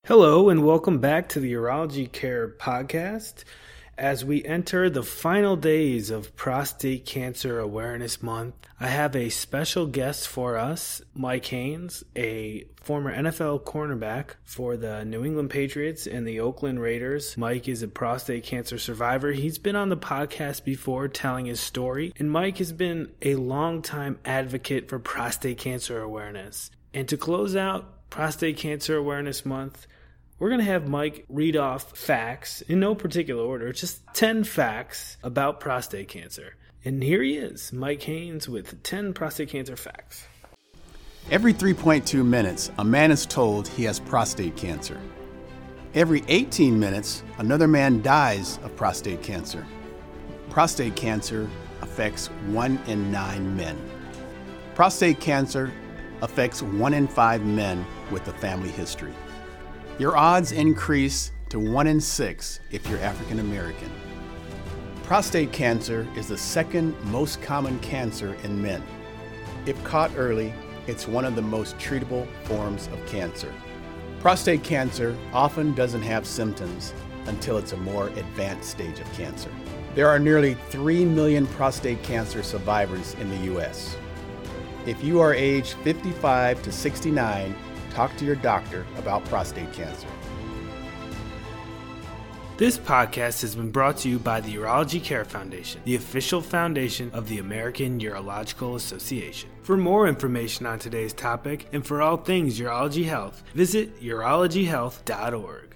Hello and welcome back to the Urology Care Podcast. As we enter the final days of Prostate Cancer Awareness Month, I have a special guest for us, Mike Haynes, a former NFL cornerback for the New England Patriots and the Oakland Raiders. Mike is a prostate cancer survivor. He's been on the podcast before telling his story, and Mike has been a longtime advocate for prostate cancer awareness. And to close out Prostate Cancer Awareness Month, we're going to have Mike read off facts, in no particular order, just 10 facts about prostate cancer. And here he is, Mike Haynes, with 10 prostate cancer facts. Every 3.2 minutes, a man is told he has prostate cancer. Every 18 minutes, another man dies of prostate cancer. Prostate cancer affects 1 in 9 men. Prostate cancer affects 1 in 5 men with a family history. Your odds increase to 1 in 6 if you're African American. Prostate cancer is the second most common cancer in men. If caught early, it's one of the most treatable forms of cancer. Prostate cancer often doesn't have symptoms until it's a more advanced stage of cancer. There are nearly 3 million prostate cancer survivors in the U.S. If you are aged 55 to 69, talk to your doctor about prostate cancer. This podcast has been brought to you by the Urology Care Foundation, the official foundation of the American Urological Association. For more information on today's topic and for all things urology health, visit urologyhealth.org.